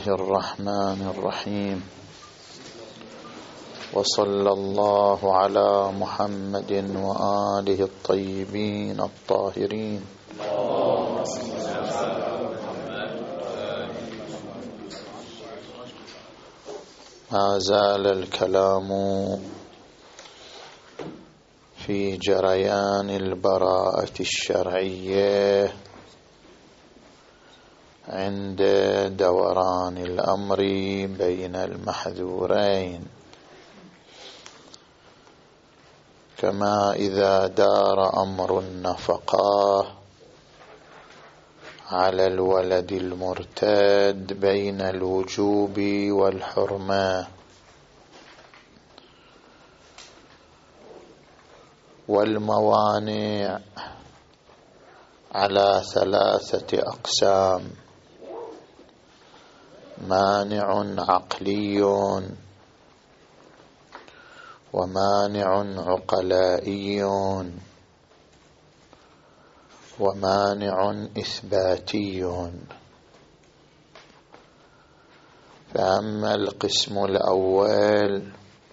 الله الرحمن الرحيم. وصلى الله على محمد وآله الطيبين الطاهرين. ما زال الكلام في جريان البراءة الشرعية عند دوران الأمر بين المحذورين، كما إذا دار أمر النفقة على الولد المرتد بين الوجوب والحرمة، والموانع على 3 أقسام: مانع عقلي، ومانع عقلائي، ومانع إثباتي. فأما القسم الأول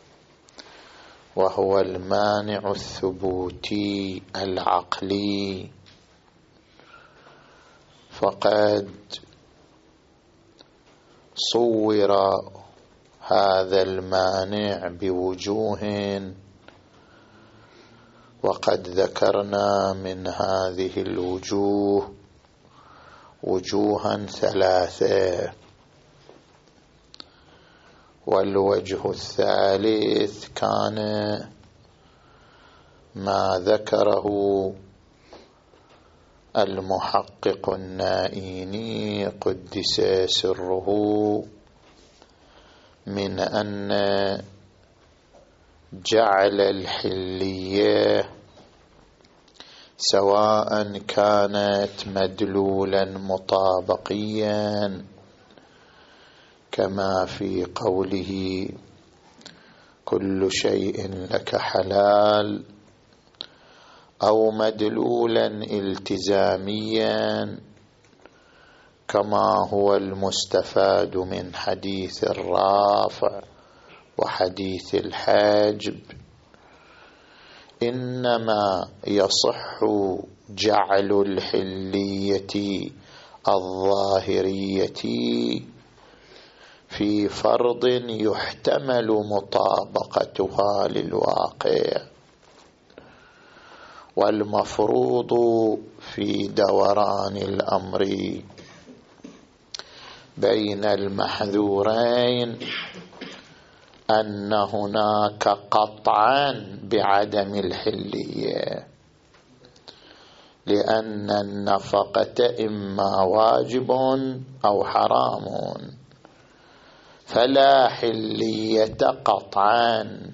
وهو المانع الثبوتي العقلي، فقد صور هذا المانع بوجوه، وقد ذكرنا من هذه الوجوه وجوها 3. والوجه الثالث كان ما ذكره المحقق النائيني قدس سره من أن جعل الحلية سواء كانت مدلولا مطابقيا كما في قوله كل شيء لك حلال، أو مدلولا التزاميا كما هو المستفاد من حديث الرافع وحديث الحاجب، إنما يصح جعل الحلية الظاهرية في فرض يحتمل مطابقتها للواقع، والمفروض في دوران الأمر بين المحذورين أن هناك قطعا بعدم الحلية، لأن النفقة إما واجب أو حرام، فلا حلية قطعا،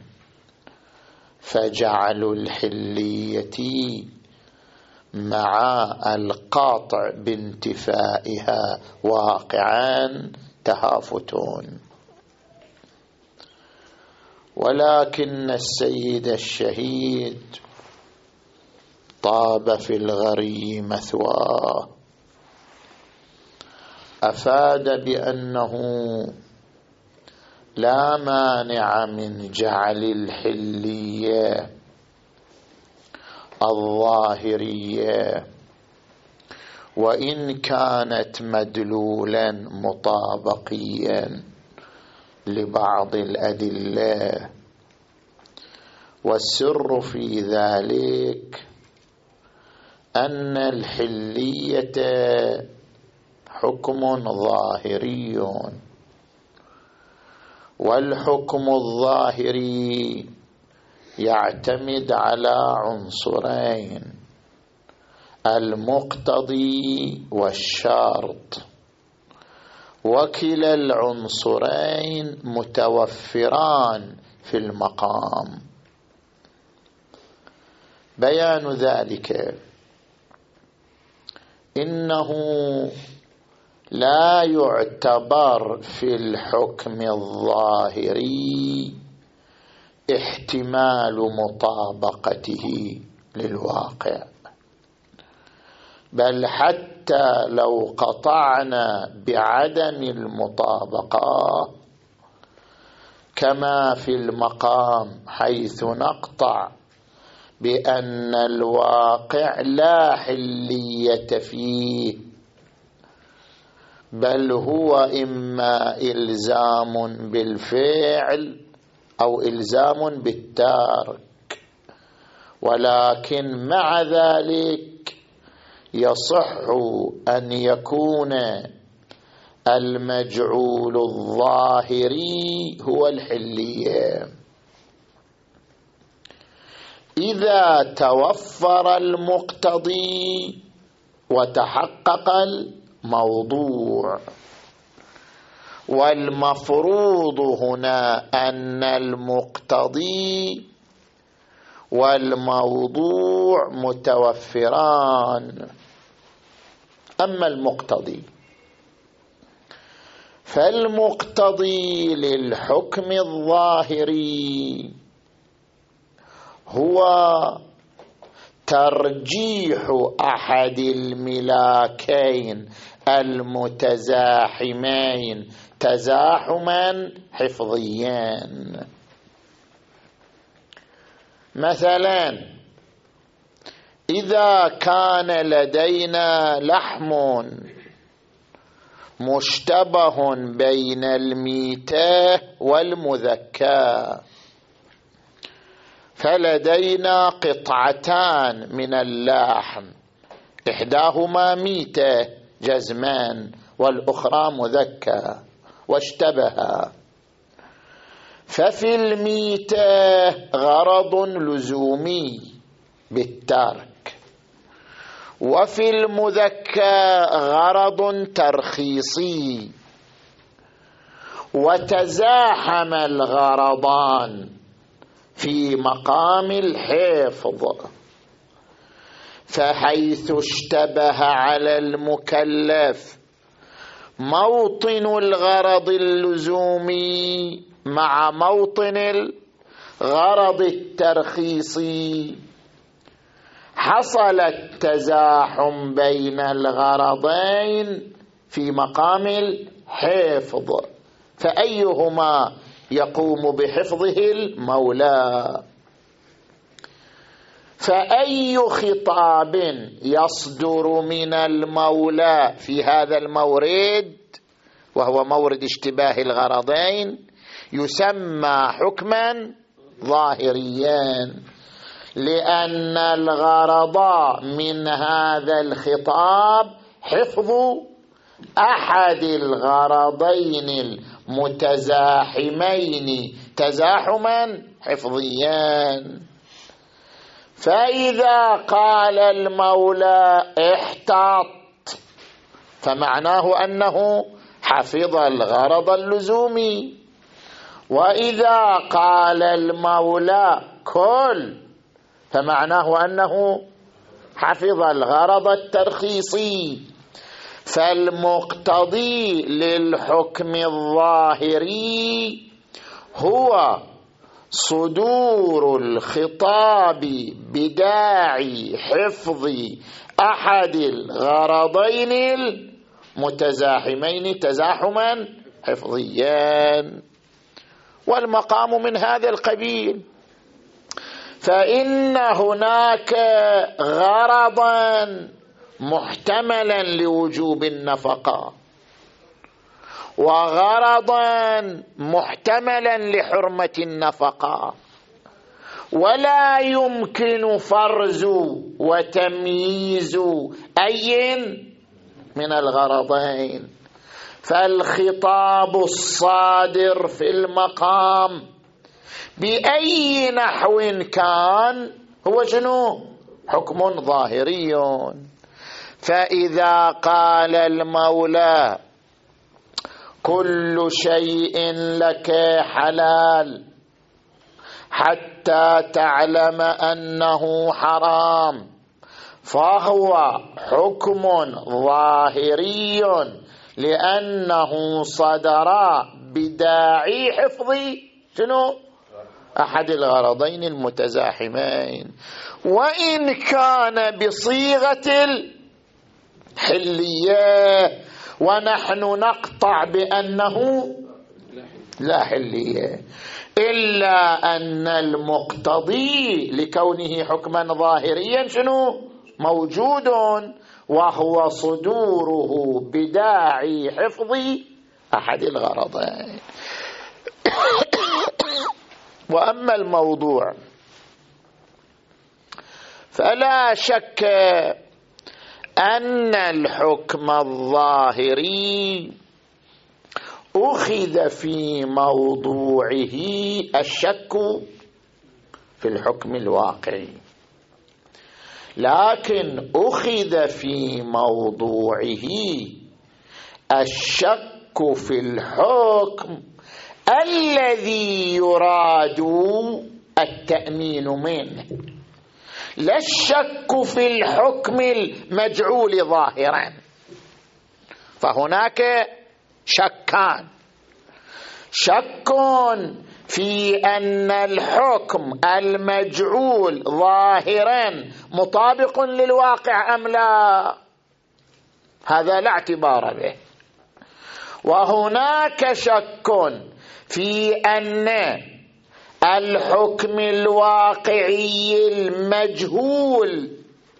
فجعل الحلية مع القاطع بانتفائها واقعا تهافتون. ولكن السيد الشهيد طاب في الغري مثواه أفاد بأنه لا مانع من جعل الحلية الظاهرية وإن كانت مدلولا مطابقيا لبعض الأدلة، والسر في ذلك أن الحلية حكم ظاهري، والحكم الظاهري يعتمد على عنصرين: المقتضي والشرط، وكلا العنصرين متوفران في المقام. بيان ذلك إنه لا يعتبر في الحكم الظاهري احتمال مطابقته للواقع، بل حتى حتى لو قطعنا بعدم المطابقة كما في المقام، حيث نقطع بأن الواقع لا حلية فيه، بل هو إما إلزام بالفعل أو إلزام بالترك، ولكن مع ذلك يصح أن يكون المجعول الظاهري هو الحلية إذا توفر المقتضي وتحقق الموضوع. والمفروض هنا أن المقتضي والموضوع متوفران. أما المقتضي فالمقتضي للحكم الظاهري هو ترجيح أحد الملاكين المتزاحمين تزاحما حفظيا. مثلا إذا كان لدينا لحم مشتبه بين الميتة والمذكى، فلدينا قطعتان من اللحم، إحداهما ميتة جزمان والأخرى مذكى، واشتبها، ففي الميتة غرض لزومي بالترك، وفي المذكى غرض ترخيصي، وتزاحم الغرضان في مقام الحفظ، فحيث اشتبه على المكلف موطن الغرض اللزومي مع موطن الغرض الترخيصي، حصل التزاحم بين الغرضين في مقام الحفظ، فأيهما يقوم بحفظه المولى. فأي خطاب يصدر من المولى في هذا المورد، وهو مورد اشتباه الغرضين، يسمى حكما ظاهريا، لأن الغرض من هذا الخطاب حفظ أحد الغرضين المتزاحمين تزاحما حفظيا. فإذا قال المولى احتاط فمعناه أنه حفظ الغرض اللزومي، وإذا قال المولى كل فمعناه أنه حفظ الغرض الترخيصي. فالمقتضي للحكم الظاهري هو صدور الخطاب بداعي حفظ أحد الغرضين المتزاحمين تزاحما حفظيا، والمقام من هذا القبيل. فإن هناك غرضا محتملا لوجوب النفقة، وغرضا محتملا لحرمة النفقة، ولا يمكن فرز وتمييز أي من الغرضين. فالخطاب الصادر في المقام بأي نحو كان هو شنو؟ حكم ظاهري. فإذا قال المولى كل شيء لك حلال حتى تعلم أنه حرام، فهو حكم ظاهري لأنه صدر بداعي حفظ شنو؟ أحد الغرضين المتزاحمين. وإن كان بصيغة حلية، ونحن نقطع بأنه لا حلية، إلا أن المقتضي لكونه حكما ظاهريا شنو؟ موجود، وهو صدوره بداعي حفظ أحد الغرضين. وأما الموضوع فلا شك أن الحكم الظاهري أخذ في موضوعه الشك في الحكم الواقعي، لكن أخذ في موضوعه الشك في الحكم الذي يراد التأمين منه، لا الشك في الحكم المجعول ظاهرا. فهناك شكان: شك في أن الحكم المجعول ظاهرا مطابق للواقع أم لا، هذا لا اعتبار به. وهناك شك في أن الحكم الواقعي المجهول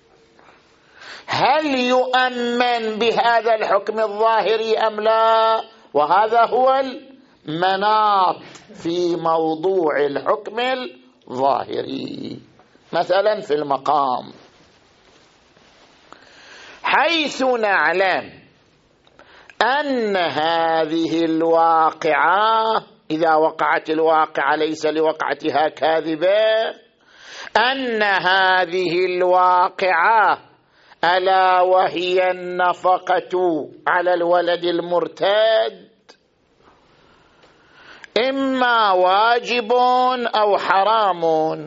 هل يؤمن بهذا الحكم الظاهري أم لا، وهذا هو المناط في موضوع الحكم الظاهري. مثلا في المقام، حيث نعلم أن هذه الواقعة إذا وقعت الواقعة ليس لوقعتها كاذبة، أن هذه الواقعة ألا وهي النفقة على الولد المرتد إما واجب أو حرام،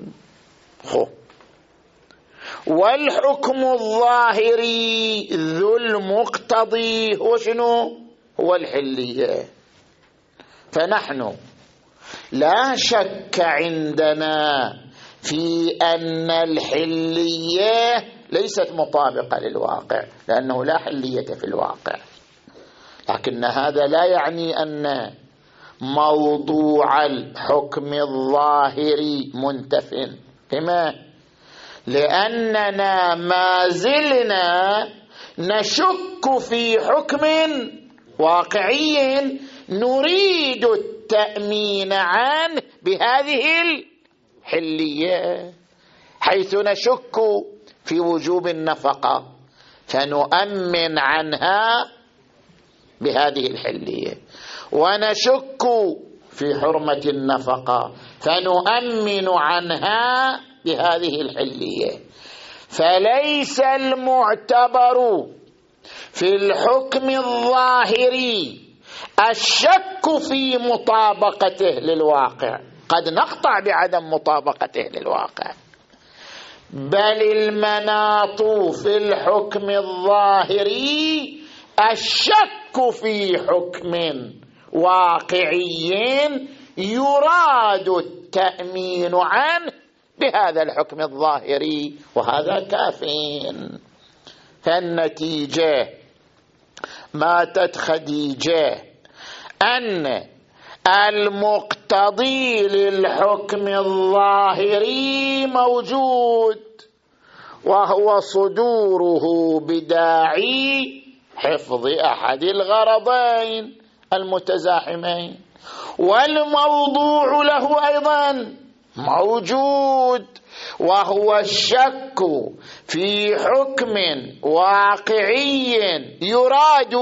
والحكم الظاهري ذو المقتضي هو شنو؟ هو الحلية. فنحن لا شك عندنا في أن الحلية ليست مطابقة للواقع، لأنه لا حلية في الواقع، لكن هذا لا يعني أن موضوع الحكم الظاهري منتف. لما؟ لأننا ما زلنا نشك في حكم واقعي نريد التأمين عنه بهذه الحلية، حيث نشك في وجوب النفقة فنؤمن عنها بهذه الحلية، ونشك في حرمة النفقة فنؤمن عنها بهذه الحلية. فليس المعتبر في الحكم الظاهري الشك في مطابقته للواقع، قد نقطع بعدم مطابقته للواقع، بل المناط في الحكم الظاهري الشك في حكم واقعي يراد التأمين عنه بهذا الحكم الظاهري، وهذا كافٍ. فالنتيجة ماتت خديجة أن المقتضي للحكم الظاهري موجود، وهو صدوره بداعي حفظ أحد الغرضين المتزاحمين، والموضوع له أيضا موجود، وهو الشك في حكم واقعي يراد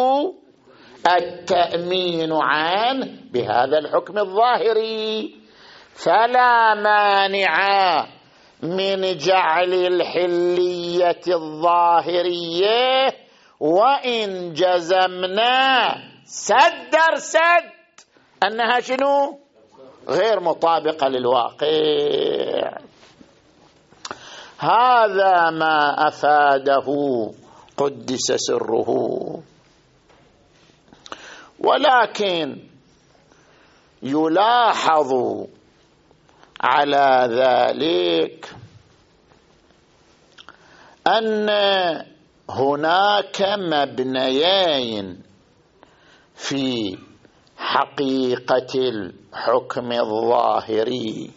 التأمين عنه بهذا الحكم الظاهري. فلا مانع من جعل الحلية الظاهرية وإن جزمنا سد أنها شنو؟ غير مطابقة للواقع. هذا ما أفاده قدس سره. ولكن يلاحظ على ذلك أن هناك مبنيين في حقيقة الحكم الظاهري.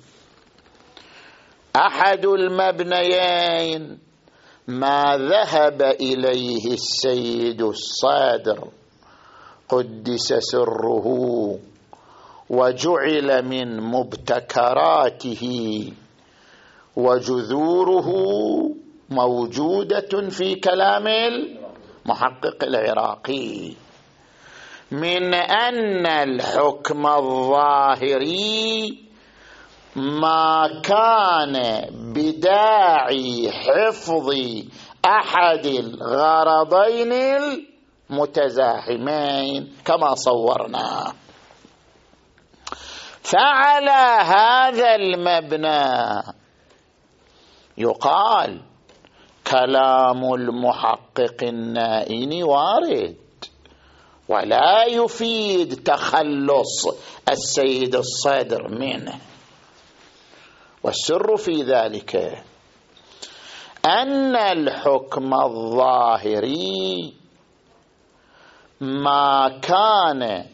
أحد المبنيين ما ذهب إليه السيد الصادر قدس سره وجعل من مبتكراته وجذوره موجودة في كلام المحقق العراقي، من أن الحكم الظاهري ما كان بداعي حفظ أحد الغرضين المتزاحمين كما صورنا. فعلى هذا المبنى يقال كلام المحقق النائين وارد ولا يفيد تخلص السيد الصادر منه. والسر في ذلك أن الحكم الظاهري ما كان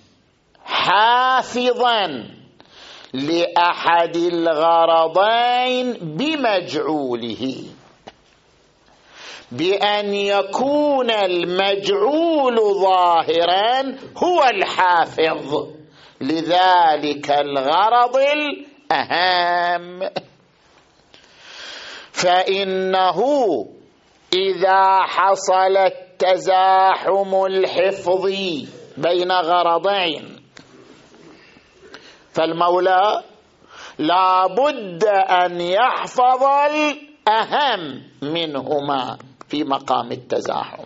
حافظا لأحد الغرضين بمجعوله، بأن يكون المجعول ظاهرا هو الحافظ لذلك الغرض الأهم. فإنه إذا حصل التزاحم الحفظي بين غرضين فالمولى لا بد أن يحفظ الأهم منهما في مقام التزاحم.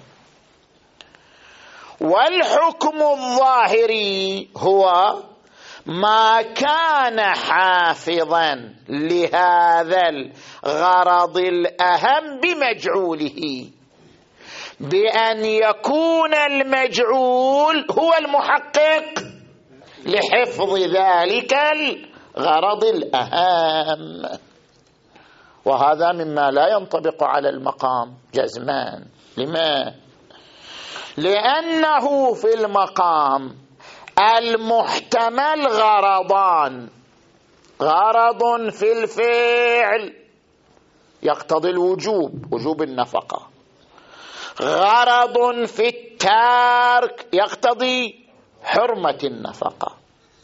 والحكم الظاهري هو ما كان حافظا لهذا الغرض الأهم بمجعوله، بأن يكون المجعول هو المحقق لحفظ ذلك الغرض الأهم. وهذا مما لا ينطبق على المقام جزمان. لما؟ لأنه في المقام المحتمل غرضان: غرض في الفعل يقتضي الوجوب، وجوب النفقة، غرض في الترك يقتضي حرمة النفقة،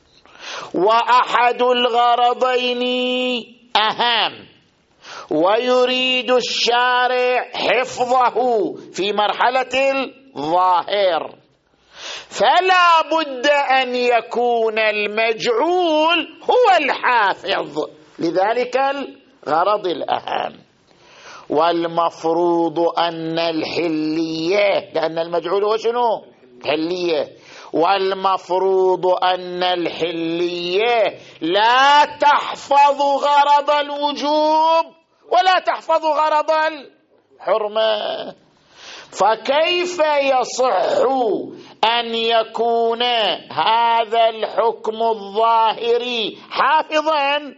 وأحد الغرضين أهم ويريد الشارع حفظه في مرحلة الظاهر، فلا بد أن يكون المجعول هو الحافظ لذلك الغرض الأهم. والمفروض أن الحلية، لأن المجعول هو شنو؟ حلية. والمفروض أن الحلية لا تحفظ غرض الوجوب ولا تحفظ غرض الحرمة. فكيف يصح أن يكون هذا الحكم الظاهري حافظا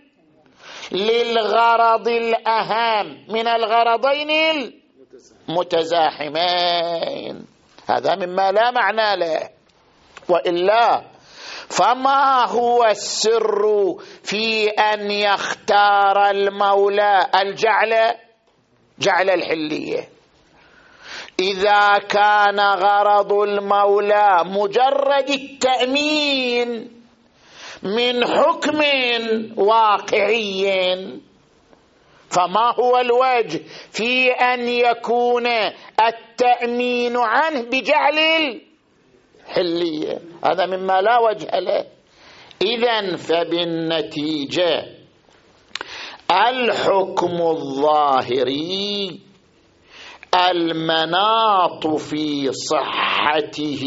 للغرض الأهم من الغرضين المتزاحمين؟ هذا مما لا معنى له. وإلا فما هو السر في أن يختار المولى جعل الحلية؟ إذا كان غرض المولى مجرد التأمين من حكم واقعي، فما هو الوجه في أن يكون التأمين عنه بجعل الحلية؟ هذا مما لا وجه له. إذن فبالنتيجة الحكم الظاهري المناط في صحته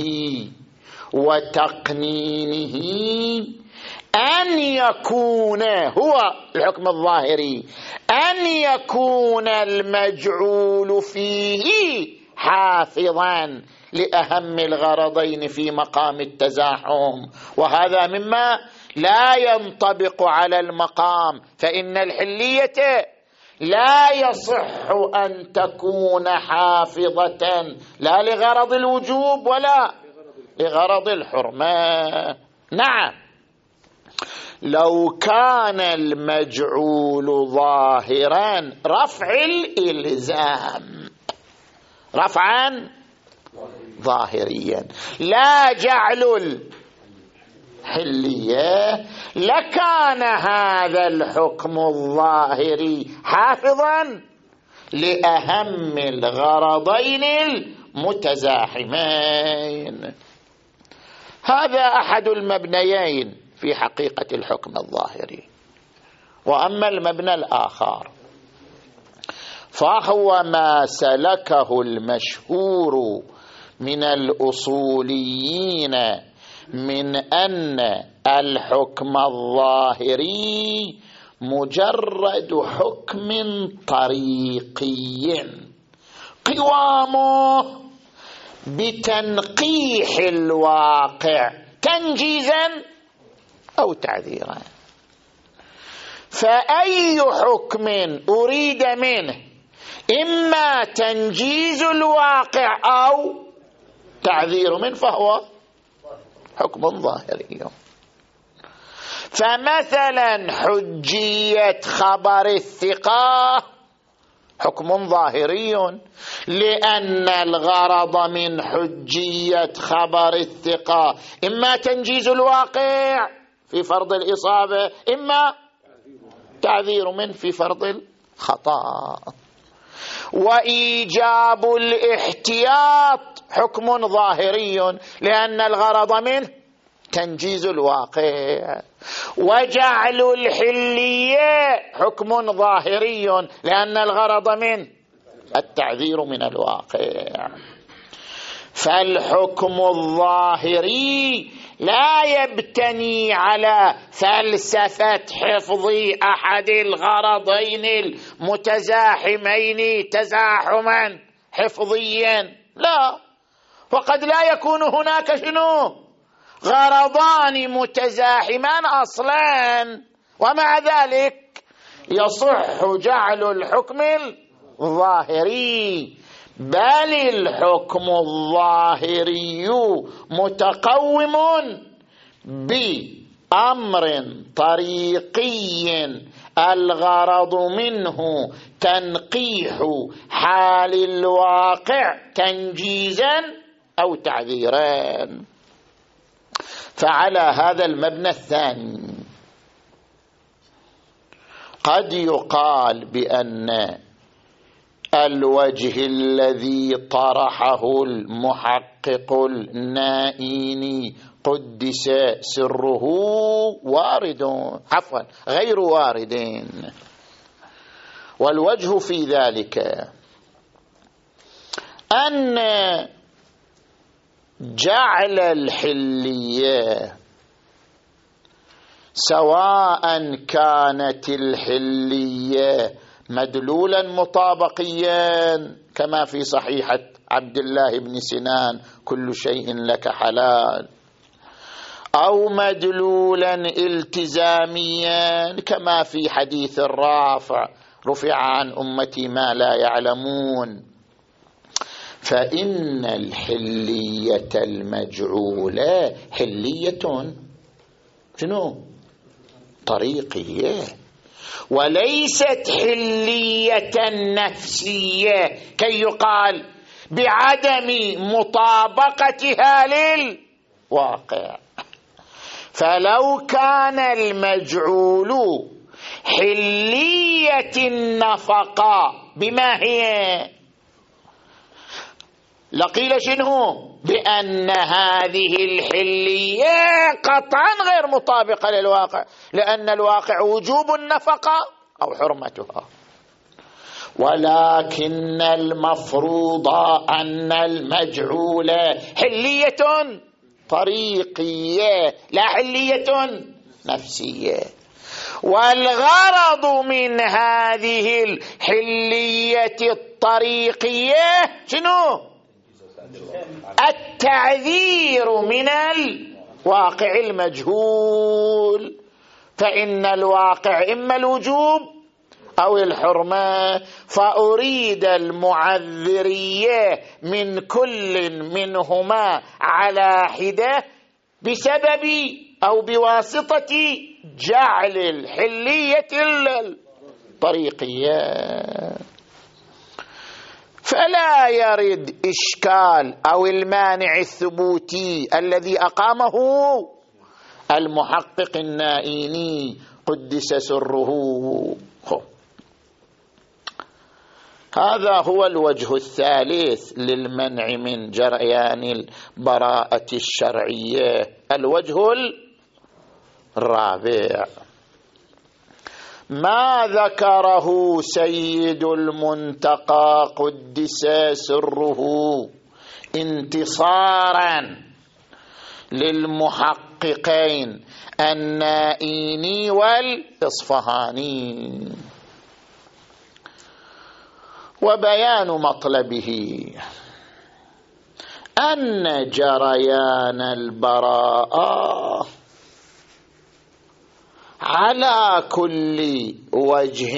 وتقنينه أن يكون هو الحكم الظاهري أن يكون المجعول فيه حافظا لأهم الغرضين في مقام التزاحم. وهذا مما لا ينطبق على المقام، فإن الحلية لا يصح أن تكون حافظة لا لغرض الوجوب ولا لغرض الحرمة. نعم، لو كان المجعول ظاهرا رفع الإلزام رفعا ظاهريا لا جعل الحلية، لكان هذا الحكم الظاهري حافظا لأهم الغرضين المتزاحمين. هذا أحد المبنيين في حقيقة الحكم الظاهري. وأما المبنى الآخر فهو ما سلكه المشهور من الأصوليين من أن الحكم الظاهري مجرد حكم طريقي قوامه بتنقيح الواقع تنجيزا أو تعذيرا. فأي حكم أريد منه إما تنجيز الواقع أو تعذير منه فهو حكم ظاهري. فمثلا حجية خبر الثقة حكم ظاهري، لأن الغرض من حجية خبر الثقة إما تنجيز الواقع في فرض الإصابة، إما تعذير منه في فرض الخطأ. وإيجاب الاحتياط حكم ظاهري، لأن الغرض منه تنجيز الواقع. وجعل الحلية حكم ظاهري، لأن الغرض منه التعذير من الواقع. فالحكم الظاهري لا يبتني على فلسفة حفظ أحد الغرضين المتزاحمين تزاحما حفظيا، لا. وقد لا يكون هناك غرضان متزاحمان أصلا، ومع ذلك يصح جعل الحكم الظاهري. بل الحكم الظاهري متقوم بأمر طريقي الغرض منه تنقيح حال الواقع تنجيزا أو تعذيرا. فعلى هذا المبنى الثاني قد يقال بأن الوجه الذي طرحه المحقق النائيني قدس سره غير وارد. والوجه في ذلك أن جعل الحلية، سواء كانت الحلية مدلولا مطابقيا كما في صحيحة عبد الله بن سنان كل شيء لك حلال، أو مدلولا التزاميا كما في حديث الرافع رفع عن أمتي ما لا يعلمون، فإن الحلية المجعولة حلية طريقية، وليست حلية نفسية كي يقال بعدم مطابقتها للواقع. فلو كان المجعول حلية النفقة بما هي لقيل بأن هذه الحلية قطعا غير مطابقة للواقع، لأن الواقع وجوب النفقة أو حرمتها. ولكن المفروض أن المجعول حلية طريقية لا حلية نفسية. والغرض من هذه الحلية الطريقية التعذير من الواقع المجهول. فإن الواقع إما الوجوب أو الحرمة، فأريد المعذرية من كل منهما على حدة بسبب أو بواسطة جعل الحلية الطريقية. فلا يرد إشكال أو المانع الثبوتي الذي أقامه المحقق النائيني قدس سره. هذا هو الوجه الثالث للمنع من جريان البراءة الشرعية. الوجه الرابع ما ذكره سيد المنتقى قدس سره انتصارا للمحققين النائيني والإصفهاني، وبيان مطلبه أن جريان البراءة على كل وجه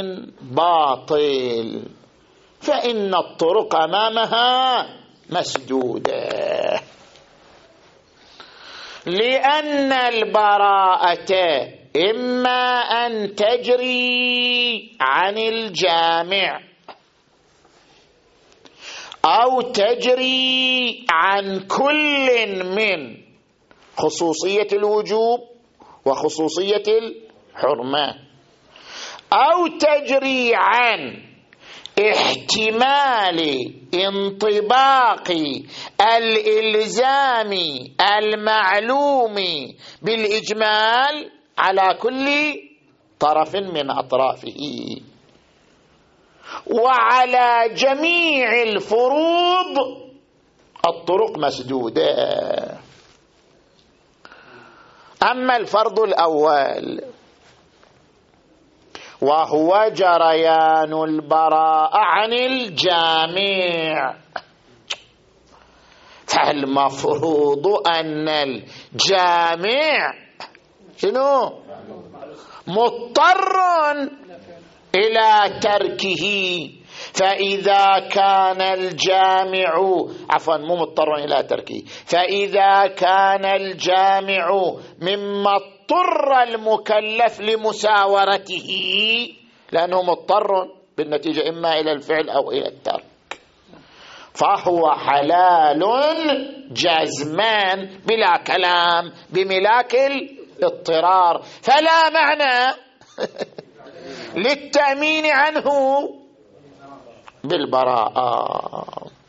باطل، فإن الطرق أمامها مسدودة، لأن البراءة إما أن تجري عن الجامع أو تجري عن كل من خصوصية الوجوب وخصوصية الحرمة، أو تجري عن احتمال انطباق الإلزام المعلوم بالإجمال على كل طرف من أطرافه، وعلى جميع الفروض الطرق مسدودة. أما الفرض الأول وهو جريان البراءة عن الجامع، فالمفروض أن الجامع شنو؟ مضطر إلى تركه، فإذا كان الجامع مو مضطر إلى تركه، فإذا كان الجامع مما اضطر المكلف لمساورته، لأنه مضطر بالنتيجة إما إلى الفعل أو إلى الترك، فهو حلال جزمان بلا كلام بملاك الاضطرار، فلا معنى للتأمين عنه بالبراءة.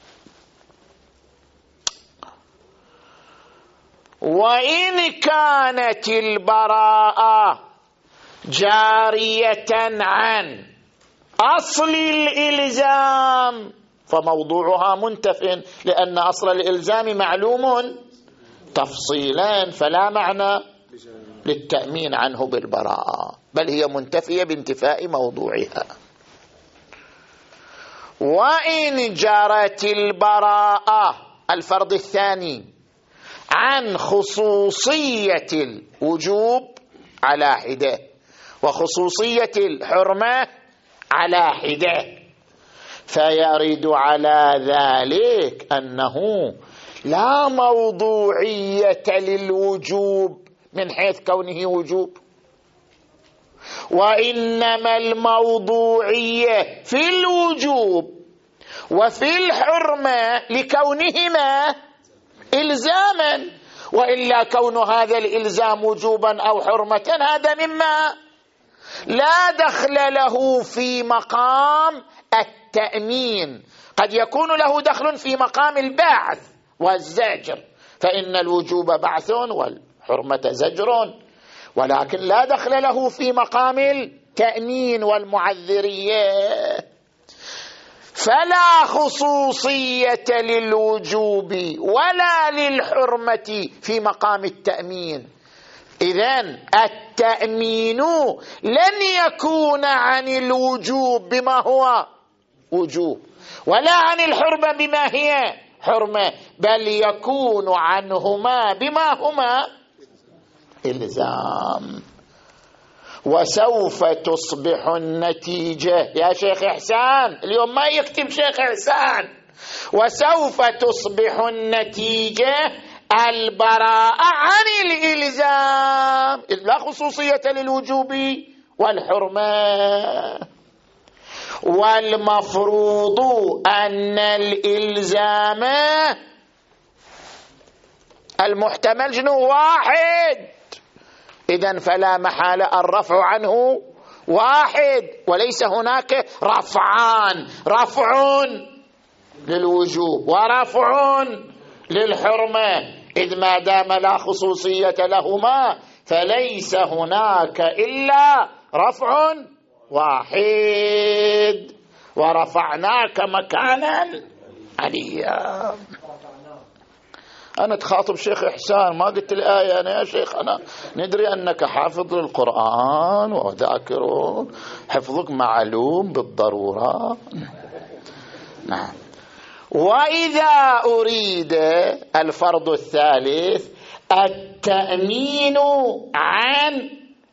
وإن كانت البراءة جارية عن أصل الإلزام فموضوعها منتف، لأن أصل الإلزام معلوم تفصيلا، فلا معنى للتأمين عنه بالبراءة، بل هي منتفية بانتفاء موضوعها. وإن جرت البراءة الفرض الثاني عن خصوصية الوجوب على حدة وخصوصية الحرمة على حدة، فيرد على ذلك أنه لا موضوعية للوجوب من حيث كونه وجوب، وإنما الموضوعية في الوجوب وفي الحرمة لكونهما إلزاما، وإلا كون هذا الإلزام وجوبا أو حرمة هذا مما لا دخل له في مقام التأمين، قد يكون له دخل في مقام البعث والزجر، فإن الوجوب بعث والحرمة زجر، ولكن لا دخل له في مقام التأمين والمعذرية، فلا خصوصية للوجوب ولا للحرمة في مقام التأمين. إذن التأمين لن يكون عن الوجوب بما هو وجوب، ولا عن الحرمة بما هي حرمة، بل يكون عنهما بما هما إلزام. وسوف تصبح النتيجة. يا شيخ إحسان اليوم ما يكتب شيخ إحسان. وسوف تصبح النتيجة البراءة عن الإلزام، إذ لا خصوصية للوجوب والحرمة. والمفروض أن الإلزام المحتمل شنو؟ واحد. إذن فلا محالة الرفع عنه واحد، وليس هناك رفعان، رفع للوجوب ورفع للحرمة، إذ ما دام لا خصوصية لهما فليس هناك إلا رفع واحد. ورفعناك مكانا عليا. أنا تخاطب شيخ إحسان، ما قلت الآية أنا يا شيخ، أنا ندري أنك حافظ للقرآن وذاكر، حفظك معلوم بالضرورة. نعم. وإذا أريد الفرض الثالث التأمين عن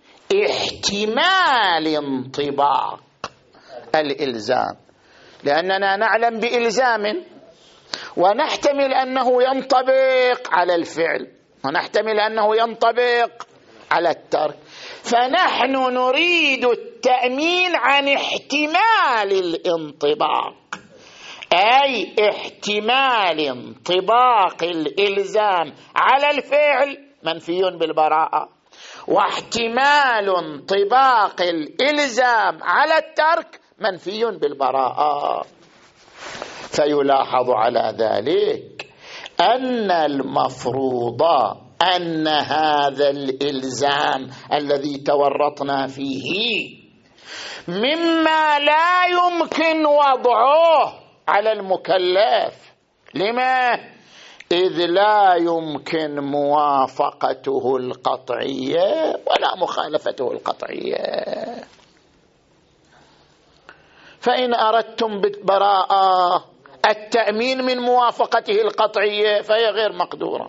احتمال انطباق الإلزام، لأننا نعلم بإلزام ونحتمل أنه ينطبق على الفعل ونحتمل أنه ينطبق على الترك، فنحن نريد التأمين عن احتمال الانطباق، أي احتمال انطباق الإلزام على الفعل منفي بالبراءة، واحتمال انطباق الإلزام على الترك منفي بالبراءة. فيلاحظ على ذلك أن المفروض أن هذا الإلزام الذي تورطنا فيه مما لا يمكن وضعه على المكلف. لما؟ إذ لا يمكن موافقته القطعية ولا مخالفته القطعية. فإن أردتم بالبراءة التأمين من موافقته القطعية فهي غير مقدورة.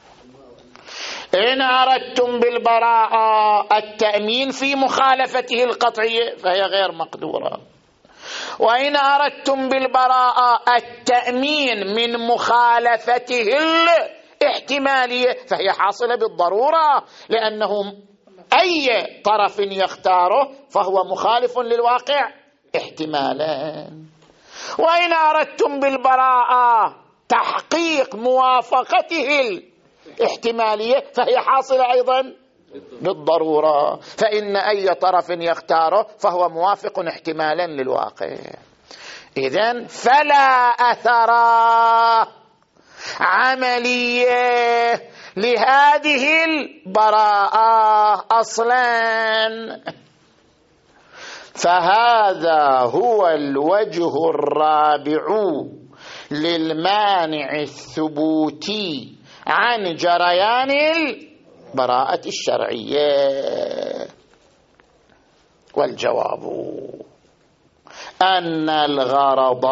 إن أردتم بالبراءة التأمين في مخالفته القطعية فهي غير مقدورة. وإن أردتم بالبراءة التأمين من مخالفته الاحتمالية فهي حاصلة بالضرورة، لأنه أي طرف يختاره فهو مخالف للواقع احتمالا. وإن أردتم بالبراءة تحقيق موافقته الاحتمالية فهي حاصلة أيضا بالضرورة، فإن أي طرف يختاره فهو موافق احتمالا للواقع. إذن فلا أثر عملية لهذه البراءة أصلا. فهذا هو الوجه الرابع للمانع الثبوتي عن جريان البراءة الشرعية. والجواب أن الغرض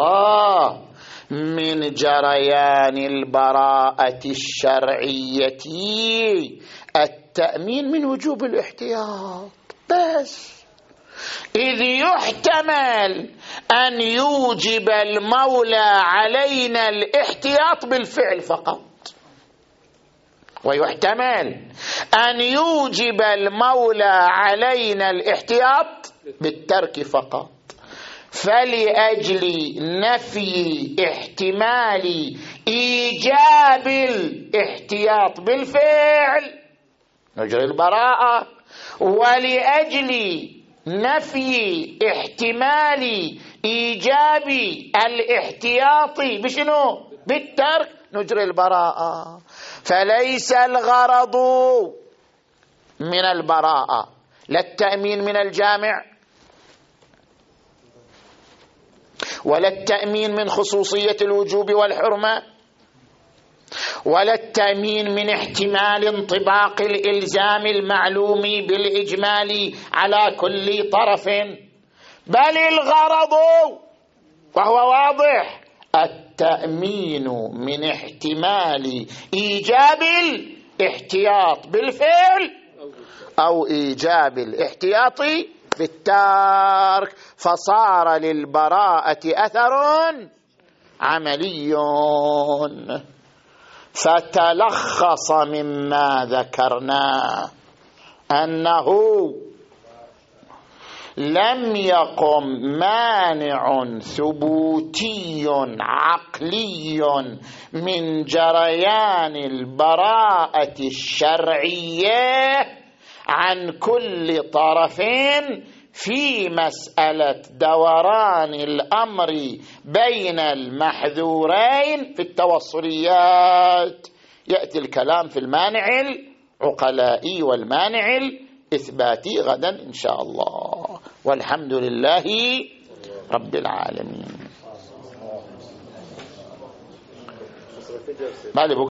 من جريان البراءة الشرعية التأمين من وجوب الاحتياط بس، إذ يحتمل أن يوجب المولى علينا الاحتياط بالفعل فقط، ويحتمل أن يوجب المولى علينا الاحتياط بالترك فقط. فلأجل نفي احتمال إيجاب الاحتياط بالفعل نجري البراءة، ولأجل نفي احتمال إيجاب الاحتياط بشنو؟ بالترك نجري البراءة. فليس الغرض من البراءة لا التأمين من الجامع ولا التأمين من خصوصية الوجوب والحرمة ولا التأمين من احتمال انطباق الإلزام المعلوم بالإجمال على كل طرف، بل الغرض وهو واضح التأمين من احتمال إيجاب الاحتياط بالفعل أو إيجاب الاحتياط بالترك، فصار للبراءة أثر عملي. فتلخص مما ذكرنا أنه لم يقم مانع ثبوتي عقلي من جريان البراءة الشرعية عن كل طرف في مسألة دوران الأمر بين المحذورين في التوصليات. يأتي الكلام في المانع العقلائي والمانع الإثباتي غدا إن شاء الله، والحمد لله رب العالمين.